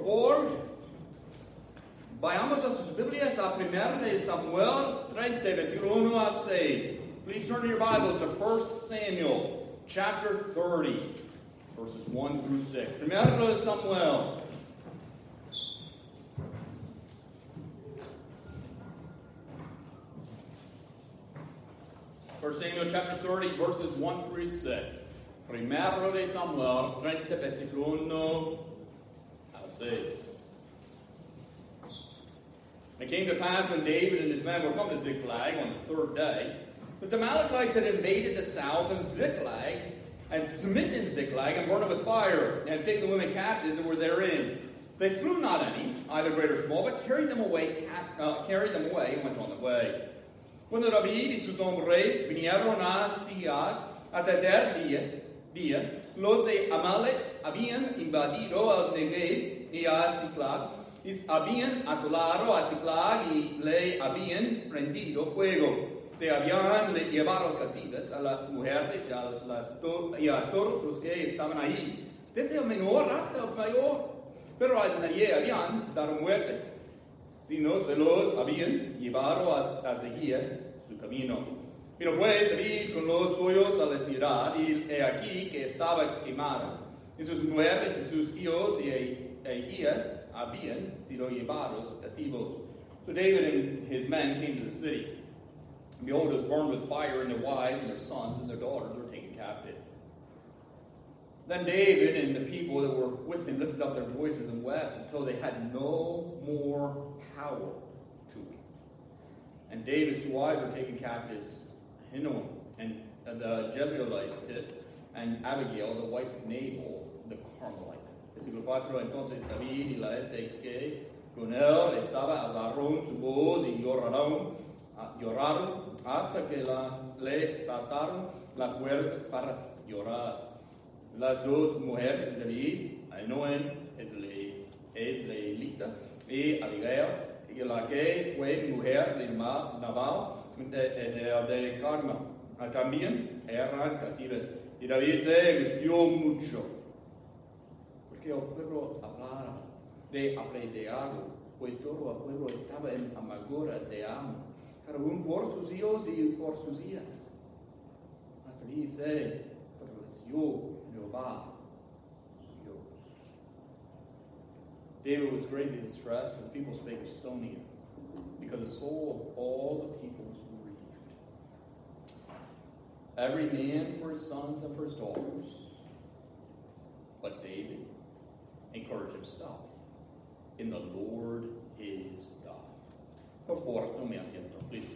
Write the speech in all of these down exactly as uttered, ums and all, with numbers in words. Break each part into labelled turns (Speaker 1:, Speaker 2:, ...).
Speaker 1: favor, vayamos a sus Biblias a primera de Samuel treinta, versículo uno a seis. Please turn your Bibles to First Samuel, chapter thirty, verses one through six. Primera de Samuel. First Samuel chapter thirty, verses one through six. Primero de Samuel treinta, versículo uno a seis. It came to pass when David and his men were come to Ziklag on the third day, that the Amalekites had invaded the south and Ziklag, and smitten Ziklag, and burned it with fire, and had taken the women captives that were therein. They slew not any, either great or small, but carried them away, cap- uh, carried them away, and went on their way. Cuando David y sus hombres vinieron a Siad, a tercer día, día, los de Amalek habían invadido al Negev y a Ziklag, y habían asolado a Ziklag y le habían prendido fuego. Se habían llevado cautivas a las mujeres y a, las to- y a todos los que estaban ahí, desde el menor hasta el mayor, pero a nadie habían dado muerte, sino se los habían llevado a, a seguir su camino. Pero fue David con los suyos a la ciudad, y he aquí que estaba quemada, y sus mujeres y sus hijos y ellas habían sido llevados cautivos. So David and his men came to the city. And behold, it was burned with fire, and their wives and their sons and their daughters were taken captive. Then David and the people that were with him lifted up their voices and wept until they had no more power to weep. And David's two wives were taken captives, Ahinoam and the Jezreelitess, and Abigail, the wife of Nabal, the Carmelite. Versículo cuatro, entonces David y la gente que con él estaba alzaron su voz y lloraron, uh, lloraron hasta que las, les faltaron las fuerzas para llorar. Las dos mujeres de David, Ahinoam, Israelita, y Abigail, y la que fue mujer de Nabal, de, de, de Carmel, también eran cautivas. Y David se angustió mucho, porque el pueblo hablaba de apedrearlo, pues todo el pueblo estaba en amargura de amo, cada uno por sus hijos y por sus hijas. Mas David se fortaleció en Jehová, su Dios. David was greatly distressed, and the people spake of stoning him, because the soul of all the people was grieved. Every man for his sons and for his daughters. But David encouraged himself in the Lord his God. Por favor, tome asiento, please.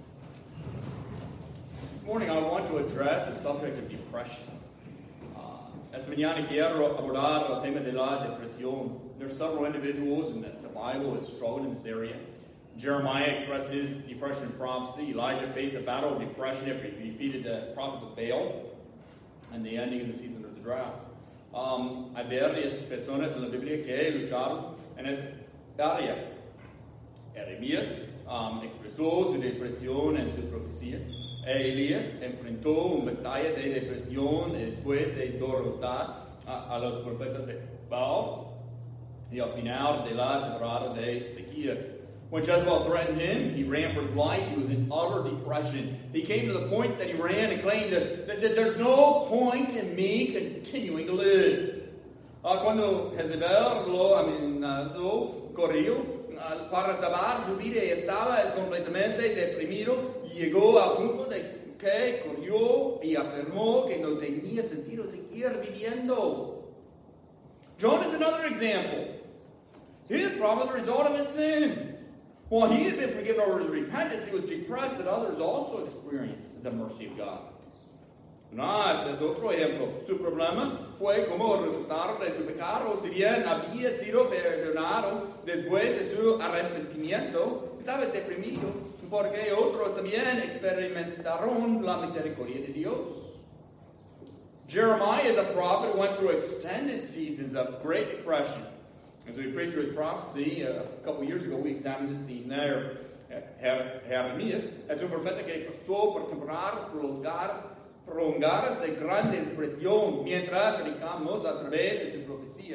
Speaker 1: This morning I want to address the subject of depression. Esta mañana quiero abordar el tema de la depresión. There are several individuals in the, the Bible that struggled in this area. Jeremiah expressed his depression in prophecy. Elijah faced a battle of depression after he defeated the prophets of Baal and the ending of the season of the drought. Um, hay varias personas en la Biblia que lucharon en esta área. Jeremías um, expresó su depresión en su profecía. Elías enfrentó una batalla de depresión después de derrotar a, a los profetas de Baal y al final de la temporada de sequía. When Jezebel threatened him, he ran for his life. He was in utter depression. He came to the point that he ran and claimed that, that, that there's no point in me continuing to live. Uh, cuando Jezebel lo amenazó, corrió uh, para salvar su vida y estaba completamente deprimido, y llegó al punto de que corrió y afirmó que no tenía sentido seguir viviendo. Jonah is another example. His problem was a result of his sin. While he had been forgiven over his repentance, he was depressed that others also experienced the mercy of God. Jonás es otro ejemplo. Su problema fue como resultado de su pecado. Si bien había sido perdonado después de su arrepentimiento, estaba deprimido porque otros también experimentaron la misericordia de Dios. Jeremiah is a prophet who went through extended seasons of great depression. As we preached through his prophecy uh, a couple years ago, we examined this theme there. Jeremías es un profeta que pasó por temporadas prolongadas prolongadas de gran depresión mientras predicamos a través de su profecía.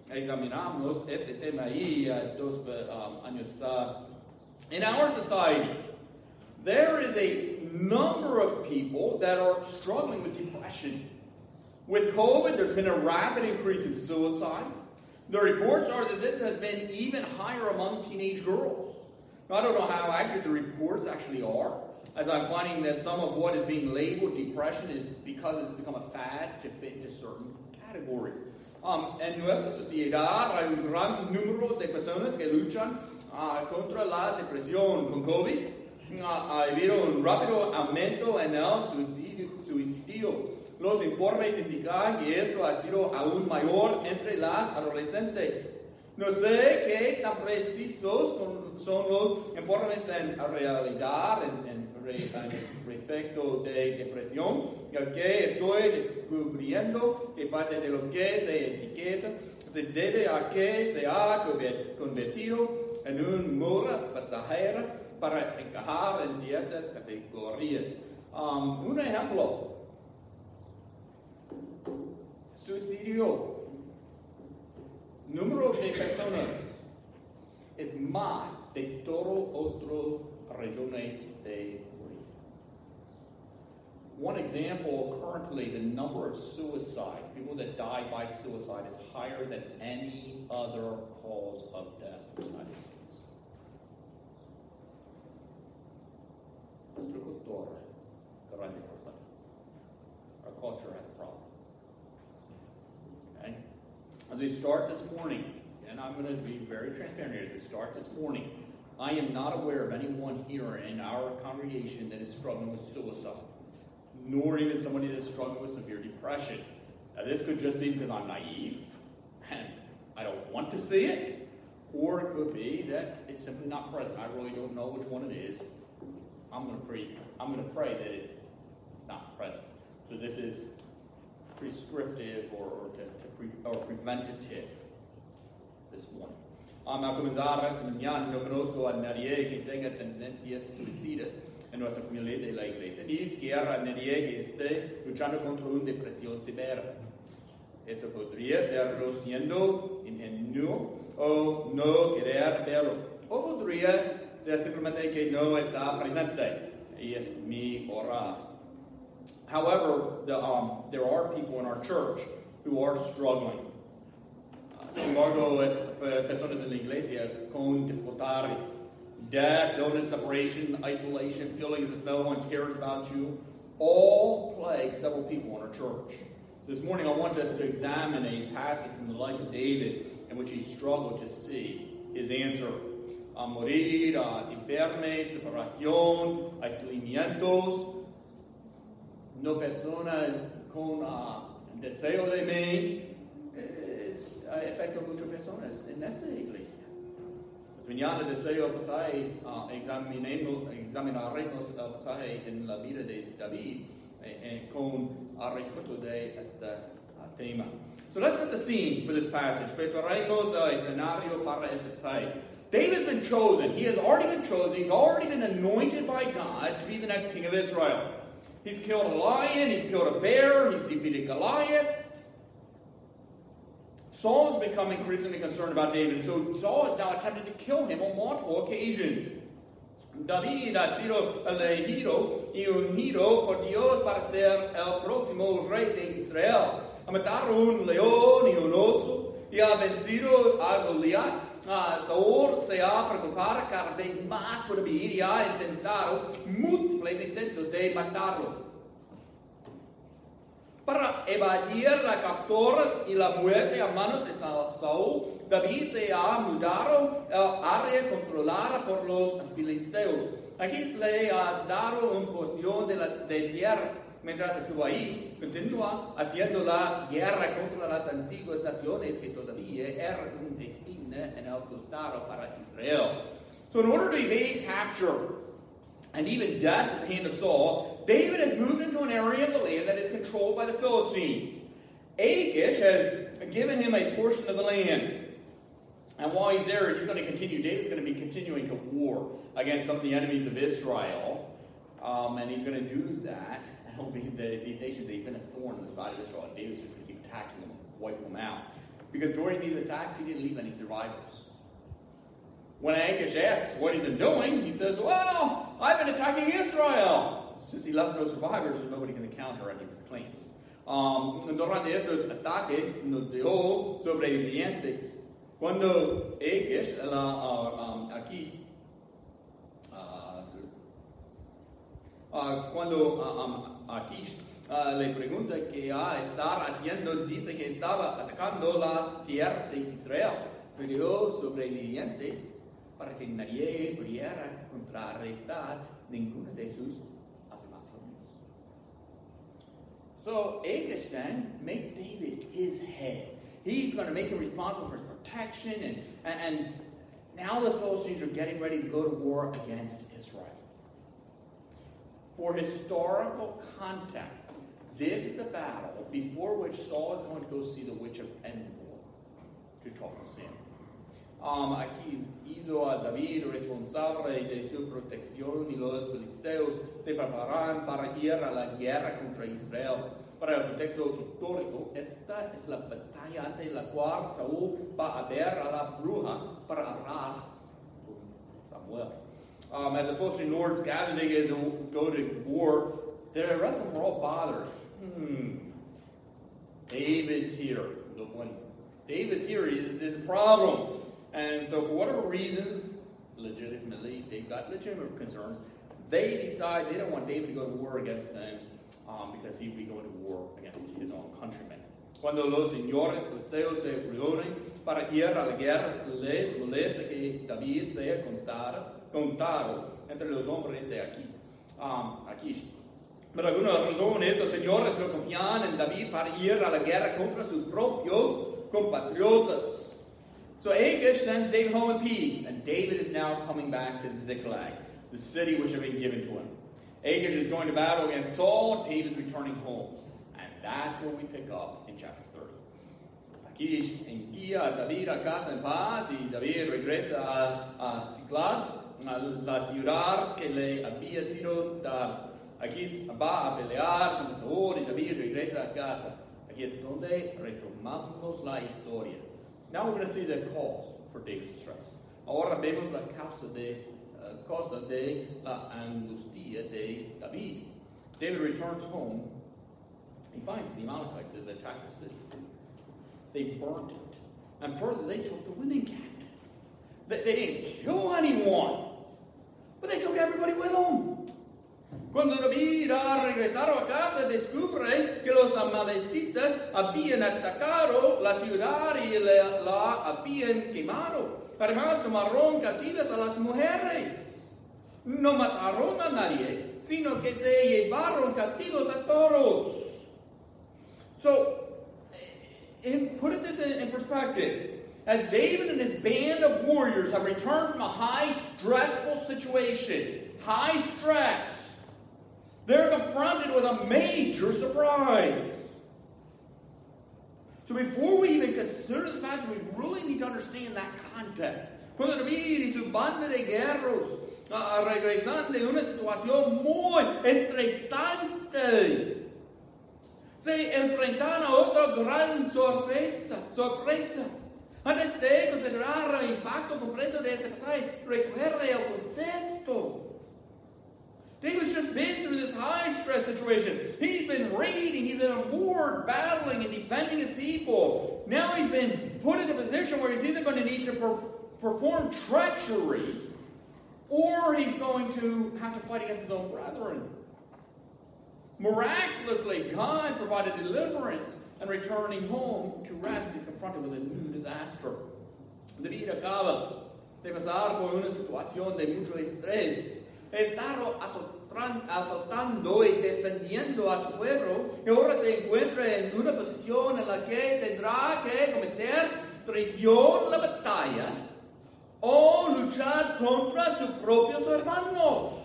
Speaker 1: examinamos este tema ahí uh, dos um, años. Uh, in our society, there is a number of people that are struggling with depression. With COVID, there's been a rapid increase in suicide. The reports are that this has been even higher among teenage girls. Now, I don't know how accurate the reports actually are, as I'm finding that some of what is being labeled depression is because it's become a fad to fit into certain categories. Um, en nuestra sociedad hay un gran número de personas que luchan uh, contra la depresión. Con COVID uh, ha habido un rápido aumento en el suicidio. suicidio. Los informes indican que esto ha sido aún mayor entre las adolescentes. No sé qué tan precisos son los informes en realidad en, en, re, en respecto de depresión, ya que estoy descubriendo que parte de lo que se etiqueta se debe a que se ha convertido en un moda pasajera para encajar en ciertas categorías. Um, un ejemplo. Suicidio. Número de personas es más de todo otras razones de morir. One example, currently the number of suicides, people that die by suicide, is higher than any other cause of death in the United States. Nuestra cultura, grande problema. Our culture has a problem. Okay? As we start this morning, and I'm going to be very transparent here, as we start this morning, I am not aware of anyone here in our congregation that is struggling with suicide, nor even somebody that's struggling with severe depression. Now, this could just be because I'm naive, and I don't want to see it, or it could be that it's simply not present. I really don't know which one it is. I'm going to pray, I'm going to pray that it's not present. So this is prescriptive or, or, to, to pre, or preventative this morning. Um, a comenzar esta mañana, no conozco a nadie que tenga tendencias suicidas en nuestra familia de la iglesia, ni siquiera a nadie que esté luchando contra una depresión severa. Eso podría serlo siendo ingenuo o no querer verlo. O podría ser simplemente que no está presente. Y es mi orar. However, the, um, there are people in our church who are struggling. Uh, sin embargo, es personas en la iglesia con dificultades. Death, illness, separation, isolation, feeling as if no one cares about you, all plague several people in our church. This morning I want us to examine a passage from the life of David in which he struggled to see his answer. A morir, a enfermes, separación, aislamientos, no persona con uh, deseo de mí, eh, afecta a muchas personas en esta iglesia. Mañana deseo pasar, uh, examinaremos el pasaje en la vida de David eh, eh, con uh, respecto de este uh, tema. So let's set the scene for this passage. Preparemos el escenario para este pasaje. David's been chosen. He has already been chosen. He's already been anointed by God to be the next king of Israel. He's killed a lion. He's killed a bear. He's defeated Goliath. Saul has become increasingly concerned about David, and so Saul has now attempted to kill him on multiple occasions. David ha sido elegido y ungido por Dios para ser el próximo rey de Israel. Ha matado un león y un oso, y ha vencido a Goliat. Uh, Saúl se ha preocupado cada vez más por David y ha intentado múltiples intentos de matarlo. Para evadir la captura y la muerte a manos de Saúl, David se ha mudado al área controlada por los filisteos. Aquí se le ha dado una porción de, la, de tierra. Mientras estuvo ahí, continúa haciendo la guerra contra las antiguas naciones que todavía eran una espina en el costado para Israel. So in order to evade capture and even death at the hand of Saul, David has moved into an area of the land that is controlled by the Philistines. Achish has given him a portion of the land. And while he's there, he's going to continue. David's going to be continuing to war against some of the enemies of Israel. Um, and he's going to do that. And be the, these nations, they've been a thorn in the side of Israel. And David's just going to keep attacking them, wiping them out. because during these attacks he didn't leave any survivors. When Achish asks what he's been doing, he says, well, I've been attacking Israel. Since he left no survivors, so nobody can counter any of his claims. Um, durante estos ataques nos dejó sobrevivientes. Cuando Achish, uh, um, aquí, uh, uh, cuando uh, um, Achish uh, le pregunta qué ha estar haciendo, dice que estaba atacando las tierras de Israel. Le dejó sobrevivientes para que nadie pudiera contrarrestar ninguna de sus afirmaciones. So Achish then makes David his head. He's going to make him responsible for his protection, and, and, and now the Philistines are getting ready to go to war against Israel. For historical context, this is the battle before which Saul is going to go see the witch of Endor to talk to Sam. Um, aquí hizo a David responsable de su protección, y los filisteos se preparan para ir a la guerra contra Israel. Para el contexto histórico, esta es la batalla ante la cual Saúl va a ver a la bruja para hablar con Samuel. Um, as the Philistine lords gather together to go to war, the rest of them are all bothered. Hmm. David's here. David's here. There's a problem. And so for whatever reasons, legitimately, they've got legitimate concerns, they decide they don't want David to go to war against them um, because he'd be going to war against his own countrymen. Cuando los señores filisteos se reúnen para ir a la guerra, les molesta que David sea contado, contado entre los hombres de aquí. Um, aquí. Por alguna razón, estos señores no confían en David para ir a la guerra contra sus propios compatriotas. So Achish sends David home in peace, and David is now coming back to Ziklag, the city which had been given to him. Achish is going to battle against Saul, David's returning home. And that's where we pick up in chapter thirty. Achish envía a David a casa en paz, y David regresa a, a Ziklag, a la ciudad que le había sido dada. Achish va a pelear contra Saúl, y David regresa a casa. Aquí es donde retomamos la historia. Now we're going to see the cause for David's distress. Ahora vemos la causa de, uh, causa de la angustia de David. David returns home. He finds the Amalekites that attacked the city. They burned it. And further, they took the women captive. They, they didn't kill anyone, but they took everybody with them. Cuando David ha regresado a casa, descubre que los amalecitas habían atacado la ciudad y la, la habían quemado. Además, tomaron cautivas a las mujeres. No mataron a nadie, sino que se llevaron cautivos a todos. So, in, put this in, in perspective. As David and his band of warriors have returned from a high, stressful situation, high stress, they're confronted with a major surprise. So before we even consider this passage, we really need to understand that context. Cuando David y su banda de guerreros uh, regresan de una situación muy estresante, se enfrentan a otra gran sorpresa. sorpresa. Antes de considerar el impacto completo de este pasaje, recuerde el contexto. David's just been through this high-stress situation. He's been raiding, he's been on war, battling and defending his people. Now he's been put in a position where he's either going to need to per- perform treachery, or he's going to have to fight against his own brethren. Miraculously, God provided deliverance, and returning home to rest, he's confronted with a new disaster. David acaba de pasar por una situación de mucho estrés. Estado azotando y defendiendo a su pueblo, y ahora se encuentra en una posición en la que tendrá que cometer traición en la batalla o luchar contra sus propios hermanos.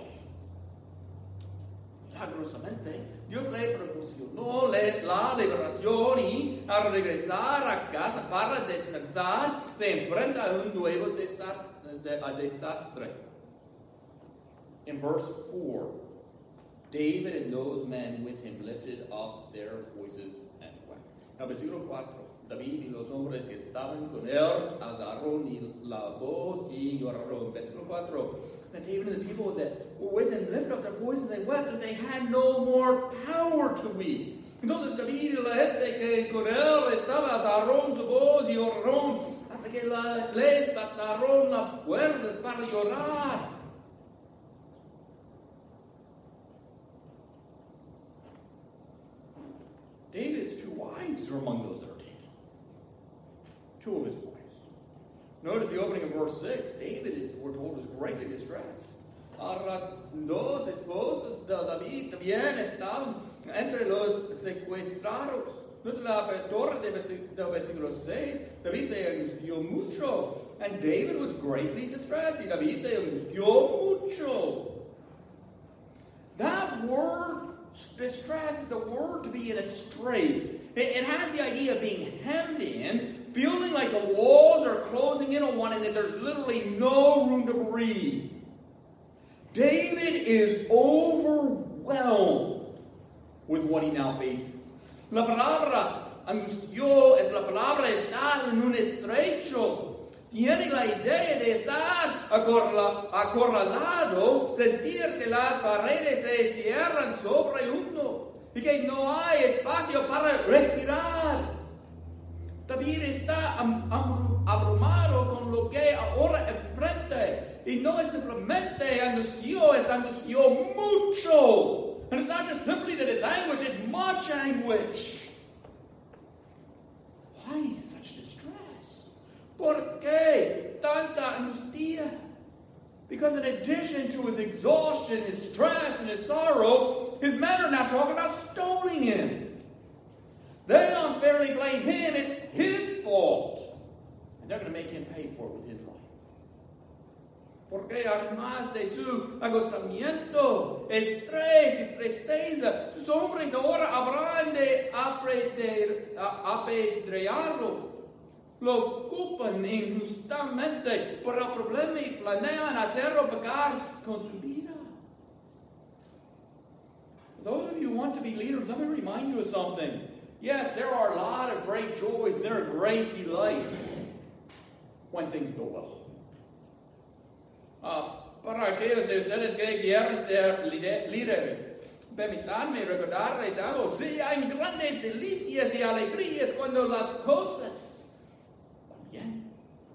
Speaker 1: Milagrosamente, Dios le proporcionó la liberación, y al regresar a casa para descansar, se enfrenta a un nuevo desastre. In verse four, David and those men with him lifted up their voices and wept. Now, versículo cuatro. David y los hombres que estaban con él alzaron la voz y lloraron. Versículo cuatro. And David and the people that were with him lifted up their voices and they wept, and they had no more power to weep. Entonces David y la gente que con él estaba alzaron su voz y lloraron hasta que la, les faltaron las fuerzas para llorar. David's two wives are among those that are taken. Two of his wives. Notice the opening of verse six. David is, we're told, is greatly distressed. Las dos esposas de David también estaban entre los secuestrados. Note la apertura del versículo seis. David se angustió mucho. And David was greatly distressed. Y David se angustió mucho. That word, distress, is a word to be in a strait. It, it has the idea of being hemmed in, feeling like the walls are closing in on one and that there's literally no room to breathe. David is overwhelmed with what he now faces. La palabra angustió es la palabra estar en un estrecho. Tiene la idea de estar acorralado, sentir que las paredes se cierran sobre uno y que no hay espacio para respirar. David está abrumado con lo que ahora enfrenta. Y no es simplemente angustió, es angustió mucho. And it's not just simply that it's anguish, it's much anguish. Why such distress? ¿Por qué tanta angustia? Because in addition to his exhaustion, his stress, and his sorrow, his men are now talking about stoning him. They unfairly blame him. It's his fault. And they're going to make him pay for it with his life. Porque además de su agotamiento, estrés y tristeza, sus hombres ahora habrán de apedrearlo. Lo ocupan injustamente por el problema y planean hacerlo pagar con su vida. For those of you who want to be leaders, let me remind you of something. Yes, there are a lot of great joys and there are great delights when things go well. Uh, para aquellos de ustedes que quieren ser líderes, permítanme recordarles algo. Sí, hay grandes delicias y alegrías cuando las cosas van bien.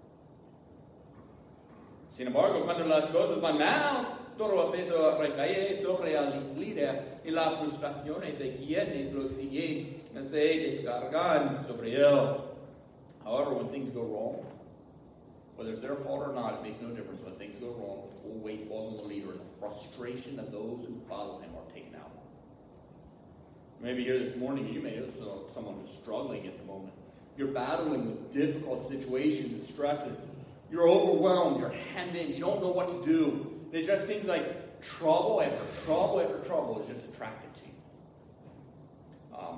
Speaker 1: Sin embargo, cuando las cosas van mal, todo el peso recae sobre el líder y las frustraciones de quienes lo siguen se descargan sobre él. However, when things go wrong, whether it's their fault or not, it makes no difference. When things go wrong, the full weight falls on the leader, and the frustration of those who follow him are taken out. Maybe here this morning, you may know someone who's struggling at the moment. You're battling with difficult situations and stresses. You're overwhelmed. You're hemmed in. You don't know what to do. It just seems like trouble after trouble after trouble is just attracted to you. Um,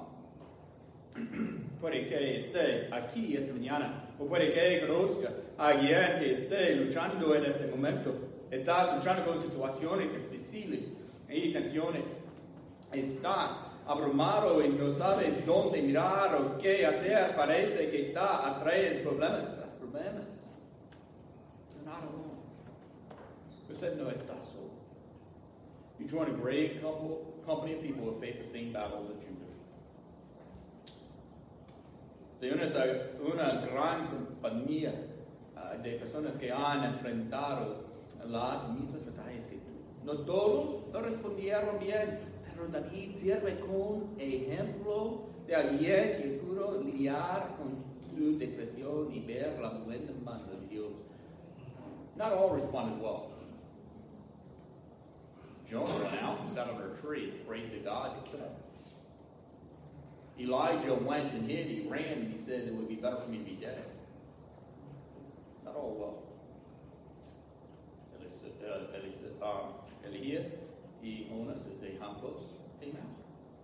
Speaker 1: puede que esté aquí esta mañana, o puede que conozca a alguien que esté luchando en este momento. Estás luchando con situaciones difíciles y tensiones. Estás abrumado y no sabes dónde mirar o qué hacer. Parece que está atrayendo problemas tras problemas. You're not alone. Usted no está solo. You join a great couple, company of people who face the same battles that you do. De una, una gran compañía uh, de personas que han enfrentado las mismas batallas que tú. No todos lo respondieron bien, pero David sirve como ejemplo de alguien que pudo lidiar con su depresión y ver la buena mano de Dios. Not all responded well. Jonah went out and sat under a tree and prayed to God to kill him. Elijah went and hid, he ran, and he said it would be better for me to be dead. Not all well. Elías y Jonas as ejemplos came out.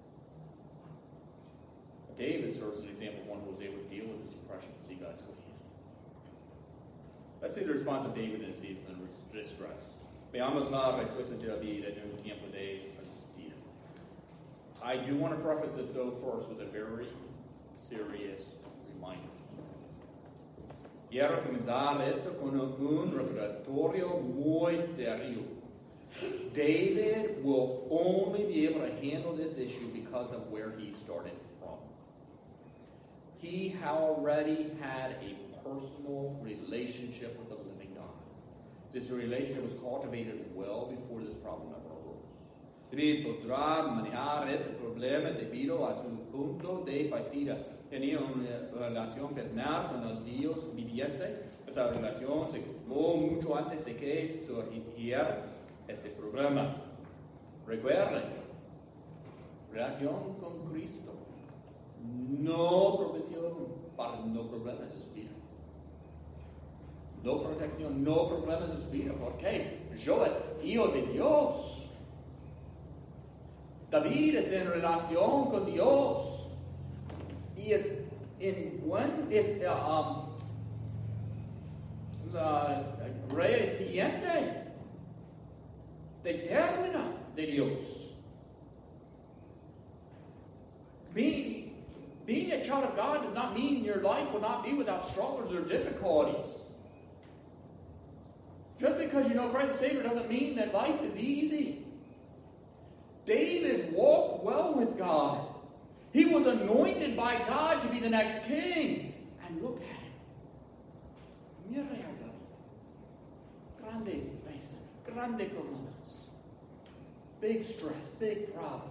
Speaker 1: David serves as an example of one who was able to deal with his depression and see God's good hand. Let's see the response of David in a season of distress. Veamos la respuesta de David en un tiempo de angustia. I do want to preface this, though, first with a very serious mind. Quiero comenzar esto con un recordatorio muy serio. David will only be able to handle this issue because of where he started from. He already had a personal relationship with the living God. This relationship was cultivated well before this problem ever arose. David podrá manejar ese problema debido a su punto de partida. Tenía una relación personal con el Dios viviente. Esa relación se cultivó mucho antes de que surgiera este problema. Recuerden, relación con Cristo, no provisión para no problemas en su vida. No protección, no problemas en su vida. ¿Por qué? Yo es hijo de Dios. David es en relación con Dios. Y es en buen, es um, la reciente determina de Dios. Being, being a child of God does not mean your life will not be without struggles or difficulties. Just because you know Christ as Savior doesn't mean that life is easy. David walked well with God. He was anointed by God to be the next king. And look at him. Mire a David. Grandes veces, grandes problemas. Big stress, big problems.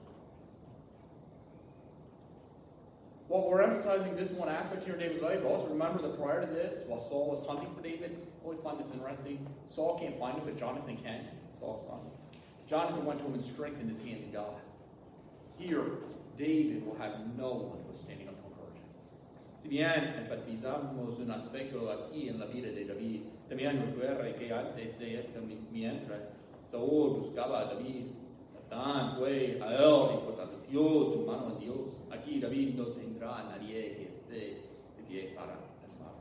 Speaker 1: While we're emphasizing this one aspect here in David's life, also remember that prior to this, while Saul was hunting for David, always find this interesting. Saul can't find him, but Jonathan can. Saul's son. Jonathan went to him and strengthened his hand in God. Here, David will have no one who is standing up to encourage him. Si bien enfatizamos un aspecto aquí en la vida de David, también recuerda que antes de esto, mientras Saúl buscaba a David, Natán fue a él y fortaleció su mano en Dios. Aquí David no tendrá a nadie que esté de pie para ayudarlo.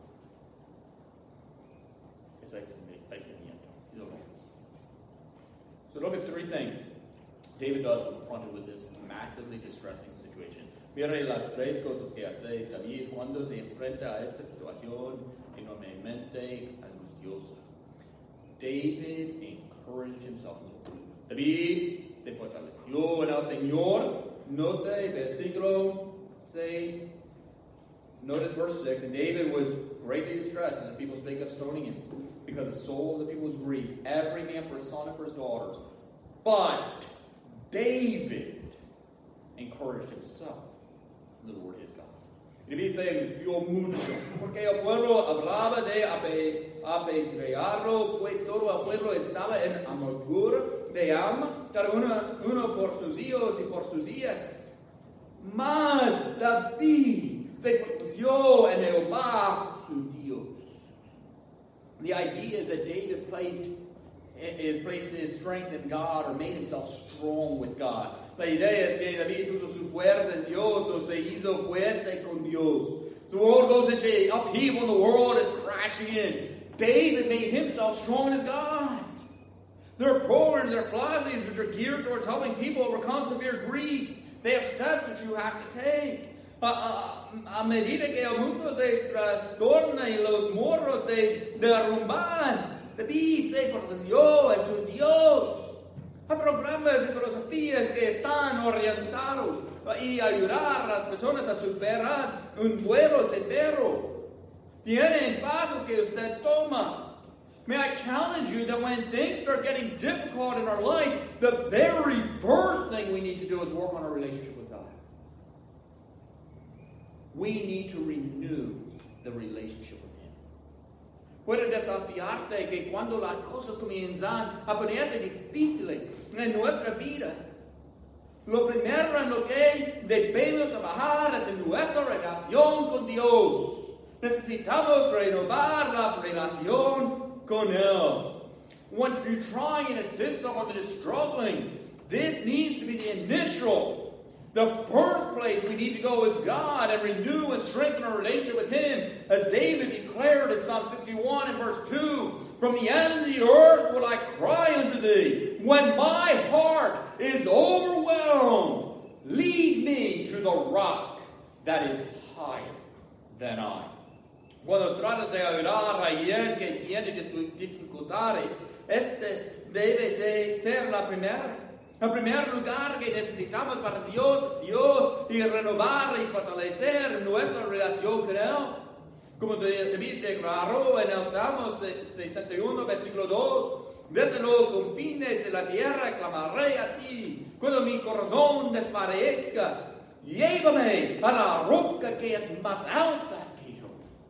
Speaker 1: Es aislamiento. He's alone. So look at three things David does when confronted with this massively distressing situation. Mire las tres cosas que hace David cuando se enfrenta a esta situación enormemente angustiosa. David encouraged himself in the Lord. David se fortaleció en el Señor. Note versículo six. Notice verse six. And David was greatly distressed, and the people spake of stoning him, because the soul of the people was grieved, every man for his son and for his daughters. But David encouraged himself in the Lord his God. Y David se angustió mucho, porque el pueblo hablaba de apedrearlo, pues todo el pueblo estaba en amargura de alma, cada uno, uno por sus hijos y por sus hijas. Mas David se fortaleció en Jehová su Dios. The idea is that David placed is placed his strength in God, or made himself strong with God. La idea es que David puso su fuerza en Dios, o se hizo fuerte con Dios. The world goes into upheaval and the world is crashing in. David made himself strong in his God. There are programs, there are philosophies which are geared towards helping people overcome severe grief. They have steps that you have to take. A, a, a medida que el mundo se trastorna y los morros se derrumban, David se fortaleció en su Dios. Hay programas y filosofías que están orientados y ayudar a las personas a superar un duelo severo. Tienen pasos que usted toma. May I challenge you that when things start getting difficult in our life, the very first thing we need to do is work on our relationship with God. We need to renew the relationship with Him. Puede desafiarte que cuando las cosas comienzan a ponerse difíciles en nuestra vida, lo primero en lo que debemos trabajar es en nuestra relación con Dios. Necesitamos renovar la relación con Él. When you try and assist someone that is struggling, this needs to be the initial. The first place we need to go is God and renew and strengthen our relationship with Him. As David declared in Psalm sixty-one and verse two, from the end of the earth will I cry unto Thee. When my heart is overwhelmed, lead me to the rock that is higher than I. Cuando tratas de ayudar a alguien que tiene dificultades, este debe ser la primera. El primer lugar que necesitamos para Dios es Dios y renovar y fortalecer nuestra relación con Él. Como David declaró en el Salmo sesenta y uno, versículo dos, desde los confines de la tierra clamaré a ti, cuando mi corazón desparezca, llévame a la roca que es más alta que yo.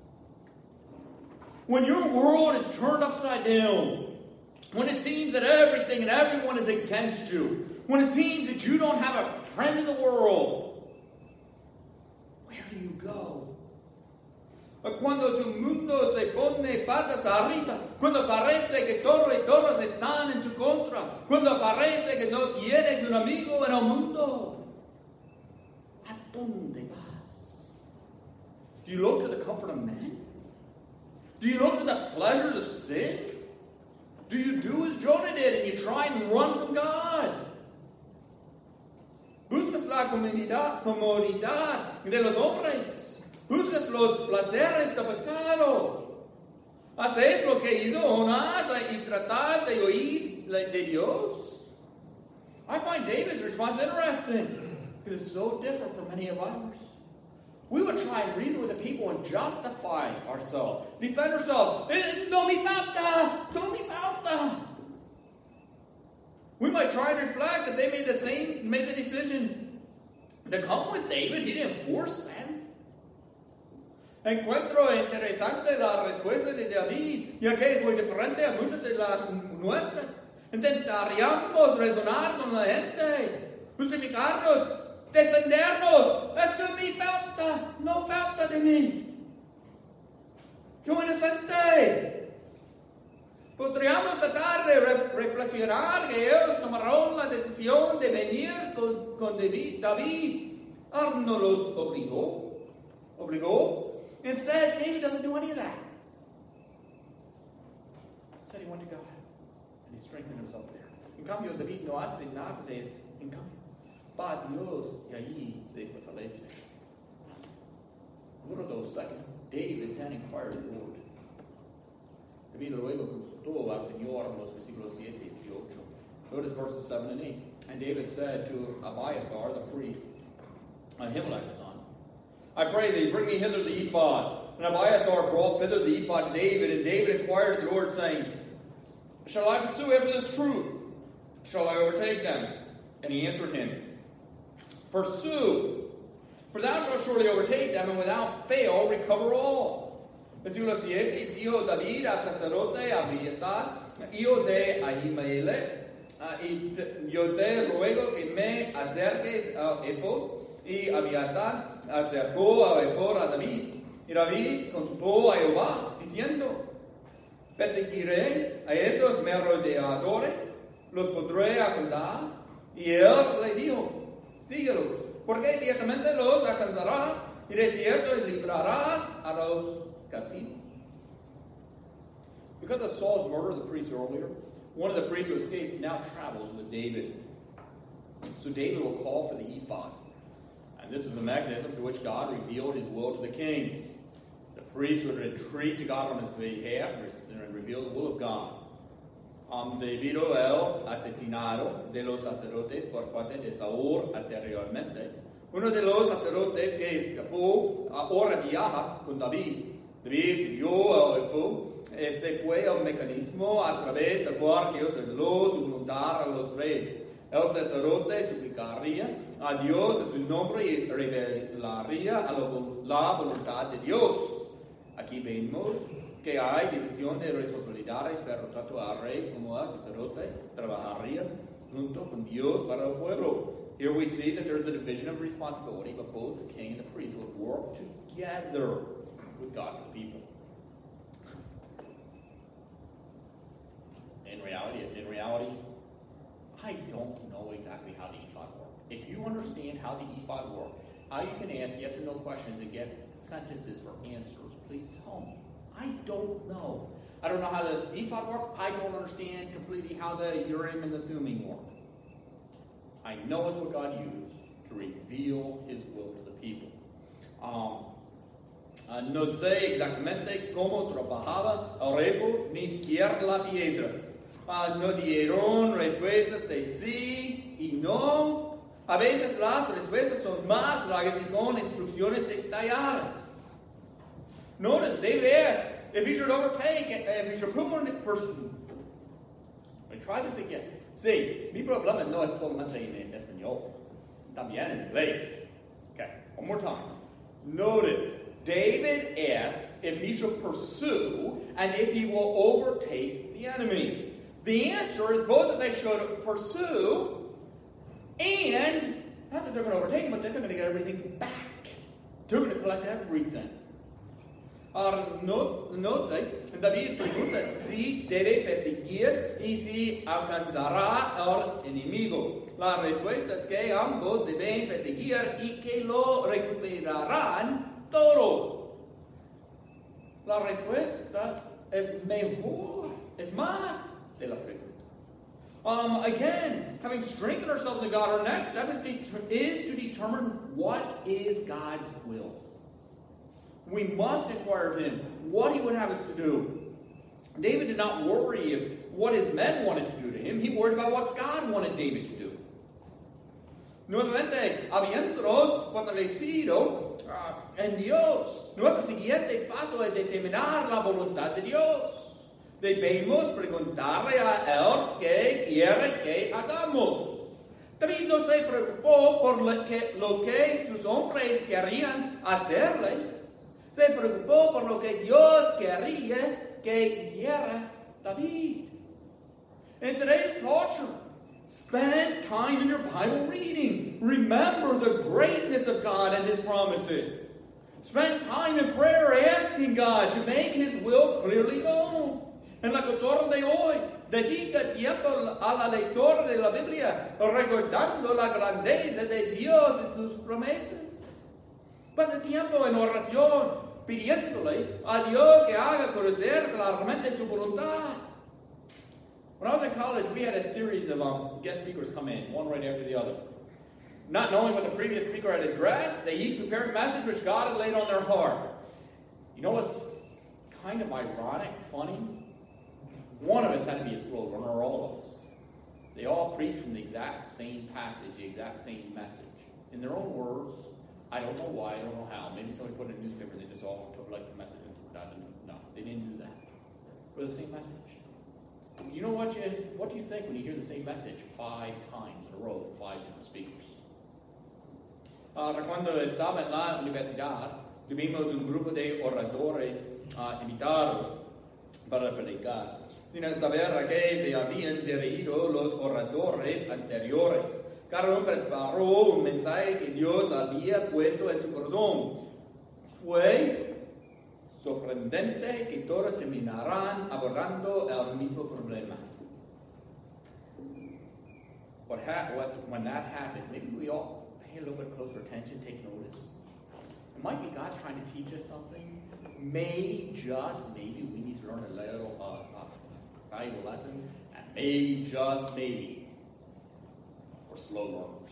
Speaker 1: When your world is turned upside down, when it seems that everything and everyone is against you, when it seems that you don't have a friend in the world, where do you go? Cuando tu mundo se pone patas arriba, cuando parece que todo y todos están en tu contra, cuando parece que no tienes un amigo en el mundo, ¿a dónde vas? Do you look to the comfort of men? Do you look to the pleasures of sin? Do you do as Jonah did and you try and run from God? Buscas la comodidad, comodidad de los hombres. Buscas los placeres del pecado. Haces lo que hizo Jonás y tratas de oír de Dios. I find David's response interesting because it's so different from many of ours. We would try and reason with the people and justify ourselves, defend ourselves. No me falta, no me falta. We might try and reflect that they made the same, made the decision to come with David. He didn't force them. Encuentro interesante la respuesta de David, ya que es muy diferente a muchas de las nuestras. Intentaríamos resonar con la gente, justificarnos, defendernos. Esto me falta, no falta de mí. Yo inocente. Podríamos tratar de reflexionar que ellos tomaron la decisión de venir con, con David. David no los obligó. Obligó. Instead, David doesn't do any of that. Instead, he went to God. And he strengthened himself there. En cambio, David no hace nada de eso. En cambio, va a Dios y allí se fortalece. Número dos, second, David then inquired of the Lord. David luego consultó al Señor en los versículos siete y ocho. Notice verses seven and eight. And David said to Abiathar, the priest, Ahimelech's son, I pray thee, bring me hither the ephod. And Abiathar brought thither the ephod to David, and David inquired of the Lord, saying, Shall I pursue after this troop? Shall I overtake them? And he answered him, Pursue, for thou shalt surely overtake them, and without fail recover all. Versículo siete, y dijo David al sacerdote Abiathar, hijo de Ahimelech, uh, y yo te ruego que me acerques a Ephod. Y Abiathar acercó a Ephod a David. Y David consultó a Jehová, diciendo, perseguiré a estos merodeadores, los podré alcanzar. Y él le dijo, síguelos, porque ciertamente los alcanzarás, y de cierto librarás a los captivos. Because of Saul's murder of the priest earlier, one of the priests who escaped now travels with David. So David will call for the ephod. And this was a mechanism through which God revealed his will to the kings. The priest would retreat to God on his behalf and reveal the will of God. Um, debido al asesinato de los sacerdotes por parte de Saúl anteriormente, uno de los sacerdotes que escapó ahora viaja con David. David pidió al Ephod. Este fue el mecanismo a través del cual Dios reveló su voluntad a los reyes. El sacerdote suplicaría a Dios en su nombre y revelaría a la voluntad de Dios. Aquí vemos que hay división de responsabilidades, pero tanto el rey como el sacerdote trabajarían junto con Dios para el pueblo. Here we see that there's a division of responsibility, but both the king and the priest would work together with God for the people. In reality, in reality, I don't know exactly how the ephod worked. If you understand how the ephod worked, how you can ask yes or no questions and get sentences for answers, please tell me. I don't know. I don't know how the ephod works. I don't understand completely how the Urim and the Thummim work. I know it's what God used to reveal his will to the people. Um, Uh, no sé exactamente cómo trabajaba el refo, ni siquiera la piedra. Uh, no dieron respuestas de sí y no. A veces las respuestas son más largas y con instrucciones detalladas. Notice, David asked if he should overtake, if he should put more person. I try this again. Sí, mi problema no es solamente en español, también en inglés. Okay, one more time. Notice, David asks if he should pursue and if he will overtake the enemy. The answer is both that they should pursue and, not that they're going to overtake him, but they're going to get everything back. They're going to collect everything. Ahora, note, David pregunta si debe perseguir y si alcanzará al enemigo. La respuesta es que ambos deben perseguir y que lo recuperarán todo. La respuesta es mejor, es más de la pregunta. Um, again, having strengthened ourselves in God, our next step is, de- is to determine what is God's will. We must inquire of him what he would have us to do. David did not worry of what his men wanted to do to him. He worried about what God wanted David to do. Nuevamente, habiéndonos fortalecido uh, en Dios, nuestro siguiente paso es determinar la voluntad de Dios. Debemos preguntarle a él qué quiere que hagamos. David no se preocupó por lo que, lo que sus hombres querían hacerle. Se preocupó por lo que Dios quería que hiciera David. In today's culture, spend time in your Bible reading. Remember the greatness of God and his promises. Spend time in prayer asking God to make his will clearly known. En la cultura de hoy, dedica tiempo a la lectura de la Biblia, recordando la grandeza de Dios y sus promesas. Pasa tiempo en oración, pidiéndole a Dios que haga conocer claramente su voluntad. When I was in college, we had a series of um, guest speakers come in, one right after the other. Not knowing what the previous speaker had addressed, they each prepared a message which God had laid on their heart. You know what's kind of ironic, funny? One of us had to be a slow learner, or all of us. They all preached from the exact same passage, the exact same message. In their own words, I don't know why, I don't know how. Maybe somebody put it in a newspaper, they just all took like the message and forgot to. No, they didn't do that. It was the same message. You know what you what do you think when you hear the same message five times in a row from five different speakers? Uh, cuando estaba en la universidad, tuvimos un grupo de oradores uh, invitados para predicar, sin saber a qué se habían dirigido los oradores anteriores. Cada uno preparó un mensaje que Dios había puesto en su corazón. Fue sorprendente que todos terminarán abordando el mismo problema. What ha- what, when that happens, maybe we all pay a little bit closer attention, take notice. It might be God's trying to teach us something. Maybe, just maybe, we need to learn a little uh, uh, valuable lesson. And maybe, just maybe, we're slow learners.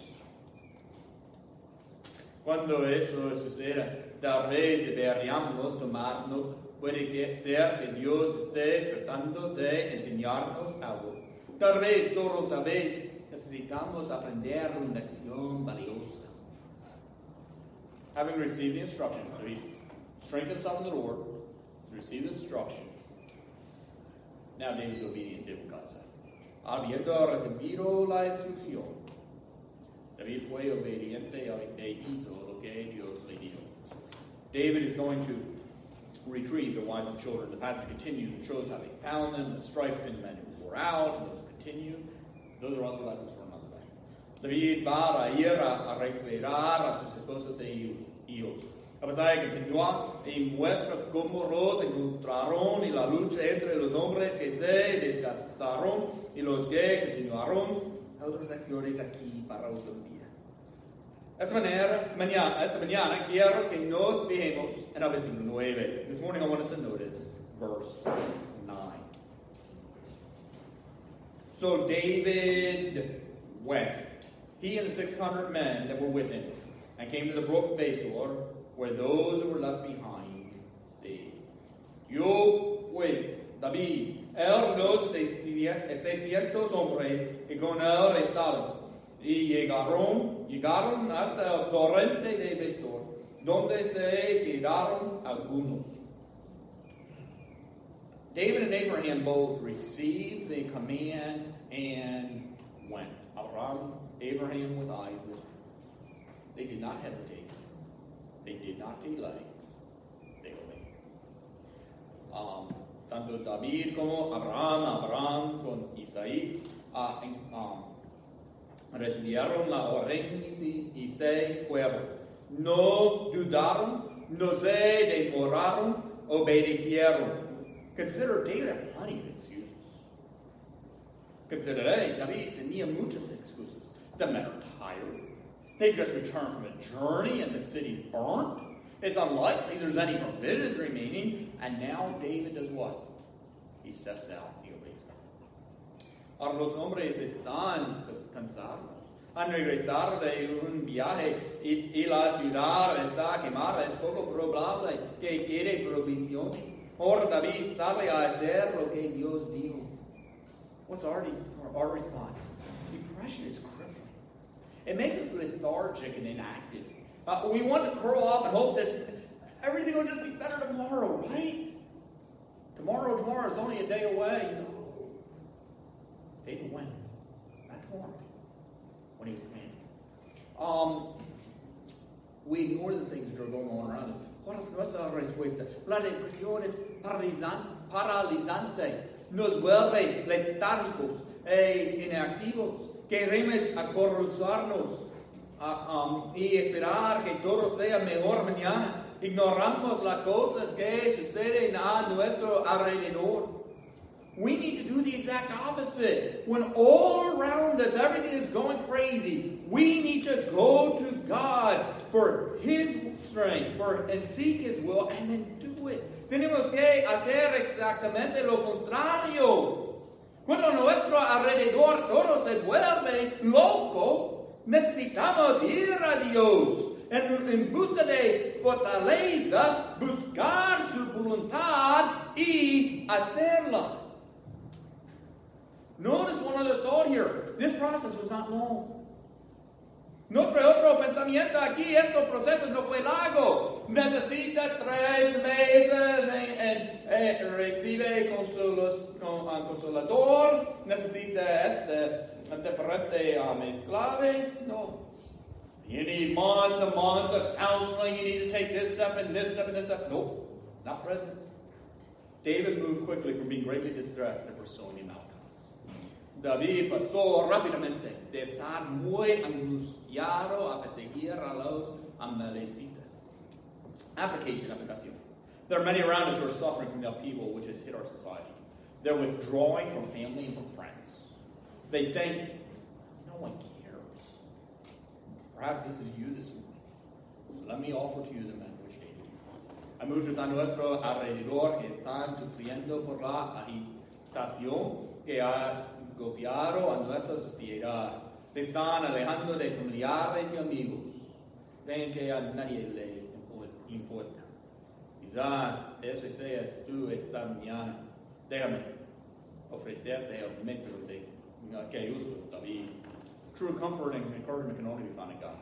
Speaker 1: Cuando eso suceda, tal vez deberíamos tomarnos. Puede que ser que Dios esté tratando de enseñarnos algo. Tal vez, solo tal vez, necesitamos aprender una lección valiosa. Having received the instruction, so he strengthened himself in the Lord, to receive the instruction. Now David's obedient, did what God said. Habiendo recibido la instrucción, David fue obediente e hizo lo que Dios le dijo. David is going to retrieve the wives and children. The passage continues and shows how they found them, the strife between the men who were out, and those who continue. Those are other lessons for another day. David va a ir a, a recuperar a sus esposas e hijos. La pasada continúa y muestra cómo los encontraron y la lucha entre los hombres que se desgastaron y los que continuaron. Otras acciones aquí para otro día. Esta manera, mañana, esta mañana quiero que nos fijemos en el versículo nueve. This morning I want us to notice verse nine. So David went, he and the six hundred men that were with him, and came to the brook Besor, where those who were left behind Yo, pues, David, él los seiscientos hombres que con él estaban, y llegaron, llegaron hasta el torrente de Besor, donde se quedaron algunos. David and Abraham both received the command and went. Abraham, Abraham with Isaac. They did not hesitate. They did not delay. They obeyed. Um, tanto David como Abraham, Abraham con Isaí, uh, um, recibieron la orden y se fueron. No dudaron, no se demoraron, obedecieron. Consider David had plenty of excuses. Consider, hey, David tenía muchas excusas. The men are tired. They've just returned from a journey and the city's burnt. It's unlikely there's any provisions remaining. And now David does what? He steps out. He obeys God. Ahora los hombres están cansados. Han regresado de un viaje y, y la ciudad está quemada. Es poco probable que quede provisiones. Ahora David sale a hacer lo que Dios dijo. What's our, our response? Depression is crippling. It makes us lethargic and inactive. Uh, we want to curl up and hope that everything will just be better tomorrow, right? Tomorrow, tomorrow is only a day away. No. David went. Not tomorrow. When he was commanded. Um, we ignore the things that are going on around us. ¿Cuál es nuestra respuesta? La depresión es paralizante. Nos vuelve letárgicos e inactivos. Queremos acorruzarnos uh, um, y esperar que todo sea mejor mañana. Ignoramos las cosas que suceden a nuestro alrededor. We need to do the exact opposite. When all around us everything is going crazy, we need to go to God for His strength for, and seek His will and then do it. Tenemos que hacer exactamente lo contrario. Cuando nuestro alrededor todo se vuelve loco, necesitamos ir a Dios en, en busca de fortaleza, buscar su voluntad y hacerla. Notice one other thought here. This process was not long. Nuestro otro pensamiento aquí, este proceso no fue largo. Necesita tres meses en, en, en recibe consolos, con, uh, consolador. Necesita este diferente um, esclaves. No. You need months and months of counseling. You need to take this step and this step and this step. Nope, not present. David moved quickly from being greatly distressed to pursuing him out. David pasó rápidamente de estar muy angustiado a perseguir a los amalecitas. Application, aplicación. There are many around us who are suffering from the upheaval which has hit our society. They're withdrawing from family and from friends. They think, no one cares. Perhaps this is you this morning. So let me offer to you the message David. Hay muchos a nuestro alrededor que están sufriendo por la agitación que ha golpeado a nuestra sociedad. Se están alejando de familiares y amigos. Creen que a nadie le importa. Quizás ese seas tú esta mañana. Déjame ofrecerte el método de que uso, David. True comfort and encouragement can only be found in God.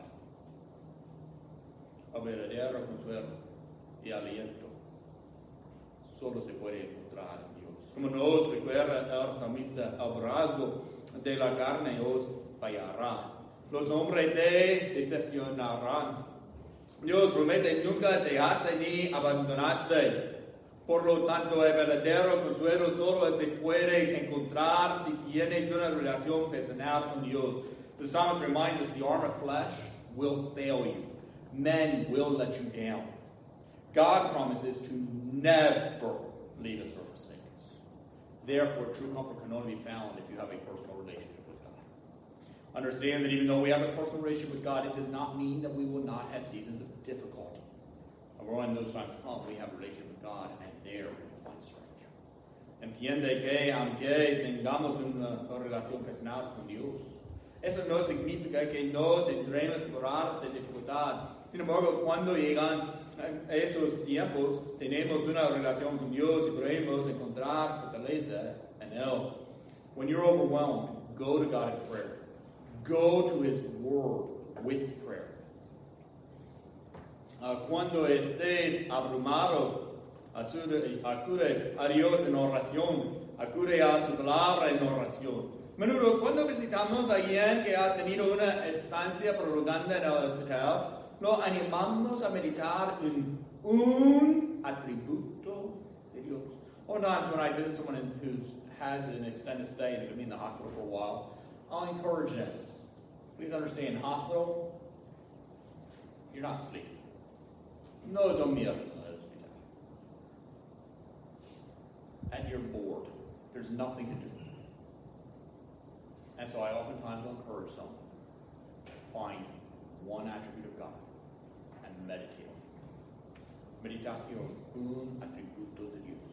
Speaker 1: El verdadero consuelo y aliento solo se puede encontrar en Dios. Como nos recuerda el salmista, el brazo de la carne os fallará. Los hombres te decepcionarán. Dios promete nunca dejarte ni abandonarte. Por lo tanto, el verdadero consuelo solo se puede encontrar si tienes una relación personal con Dios. The psalmist reminds us the arm of flesh will fail you. Men will let you down. God promises to never leave us or forsake us. Therefore, true comfort can only be found if you have a personal relationship with God. Understand that even though we have a personal relationship with God, it does not mean that we will not have seasons of difficulty. But when those times come, we have a relationship with God, and there we will find strength. Entiende que aunque tengamos una relación personal con Dios, Eso no significa que no tendremos que orar de dificultad. Sin embargo, cuando llegan esos tiempos, tenemos una relación con Dios y podemos encontrar fortaleza en Él. When you're overwhelmed, go to God in prayer. Go to His Word with prayer. Uh, cuando estés abrumado, acude, acude a Dios en oración. Acude a su palabra en oración. Menudo, cuando visitamos a alguien que ha tenido una estancia prolongada en el hospital, lo animamos a meditar en un atributo de Dios. Sometimes when I visit someone who has an extended stay and they're going to be in the hospital for a while, I'll encourage them. Please understand, hospital, you're not sleeping. No dormir en el hospital. And you're bored. There's nothing to do. And so I oftentimes will encourage someone to find one attribute of God and meditate on it. Meditación, un atributo de Dios.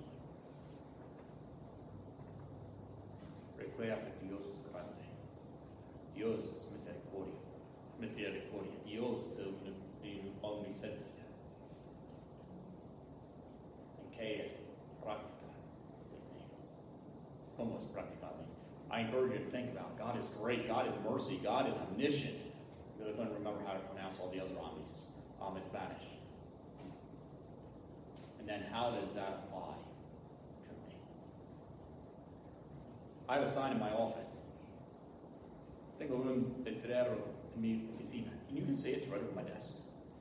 Speaker 1: Recuerda que Dios es grande. Dios es misericordia. Misericordia. Dios es el omnisencia. ¿En qué es práctica? ¿Cómo es practicable? I encourage you to think about God is great, God is mercy, God is omniscient. You're going to remember how to pronounce all the other omnis um, in Spanish. And then how does that apply to me? I have a sign in my office. Tengo un letrero en mi oficina. And you can see it's right over my desk.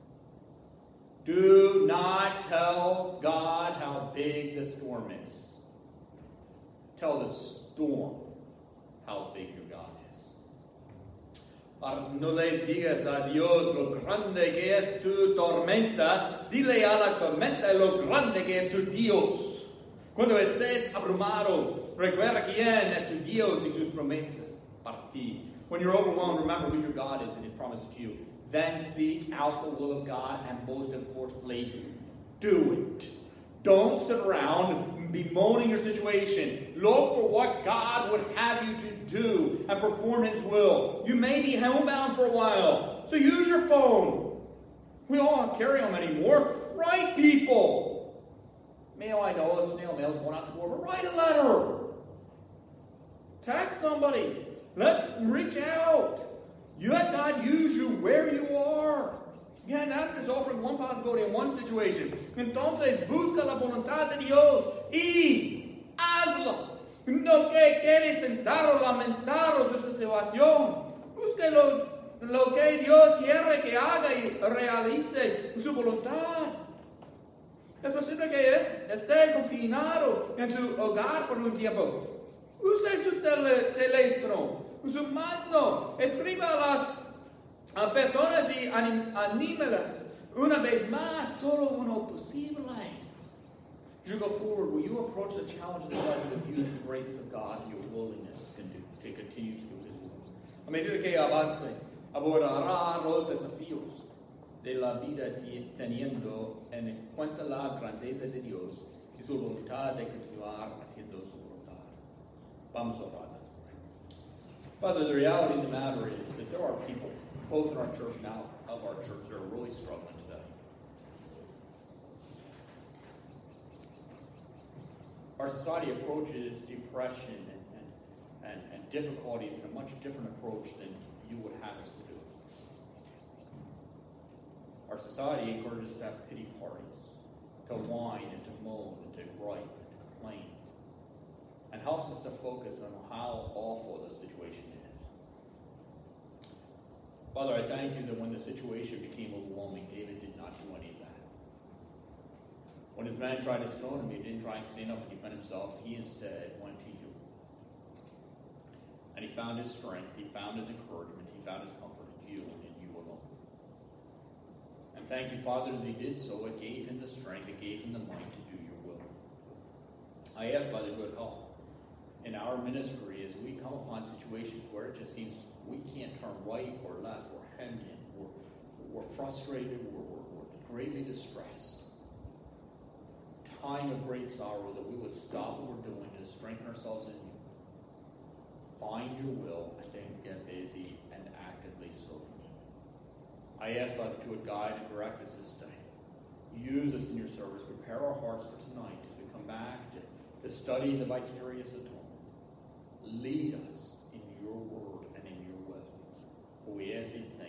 Speaker 1: Do not tell God how big the storm is. Tell the storm how big your God is. No les digas a Dios lo grande que es tu tormenta. Dile a la tormenta lo grande que es tu Dios. Cuando estés abrumado, recuerda quién es tu Dios y sus promesas para ti. When you're overwhelmed, remember who your God is and His promises to you. Then seek out the will of God, and most importantly, do it. Don't sit around bemoaning your situation. Look for what God would have you to do and perform His will. You may be homebound for a while, so use your phone. We all don't carry them anymore. Write people. Mail, I know, snail mail's going out the door, but write a letter. Text somebody. Let's reach out. You let God use you where you are. Yeah, that is offering one possibility in one situation. Entonces, busca la voluntad de Dios y hazlo. No que quieres sentar o lamentar o su situación. Busca lo, lo que Dios quiere que haga y realice su voluntad. Es posible que es, esté confinado en su hogar por un tiempo. Use su tele, teléfono, su mano, escriba a las a personas y anim, anímelas. Una vez más, solo uno posible. As you go forward, will you approach the challenge of life with a view to the greatness of God and your willingness to, do, to continue to do His will? A medida que avance, abordará los desafíos de la vida teniendo en cuenta la grandeza de Dios y su voluntad de continuar haciendo su voluntad. Vamos a orar. Father, the reality of the matter is that there are people, both in our church and out of our church, that are really struggling today. Our society approaches depression and, and, and, and difficulties in a much different approach than you would have us to do. Our society encourages us to have pity parties, to whine and to moan and to gripe and to complain, and helps us to focus on how awful the situation is. Father, I thank you that when the situation became overwhelming, David did not do any of that. When his men tried to stone him, he didn't try and stand up and defend himself. He instead went to you. And he found his strength, he found his encouragement, he found his comfort in you and in you alone. And thank you, Father, as he did so, it gave him the strength, it gave him the might to do your will. I ask, Father, you would help in our ministry as we come upon situations where it just seems we can't turn right or left, we're hemmed in, we're, we're frustrated, we're, we're, we're greatly distressed. Time of great sorrow, that we would stop what we're doing to strengthen ourselves in you. find your will and then get busy and actively serve you. I ask that you would guide and direct us this day. Use us in your service. Prepare our hearts for tonight as we come back to, to study the vicarious atonement. Lead us in your word and in your will. For we ask these things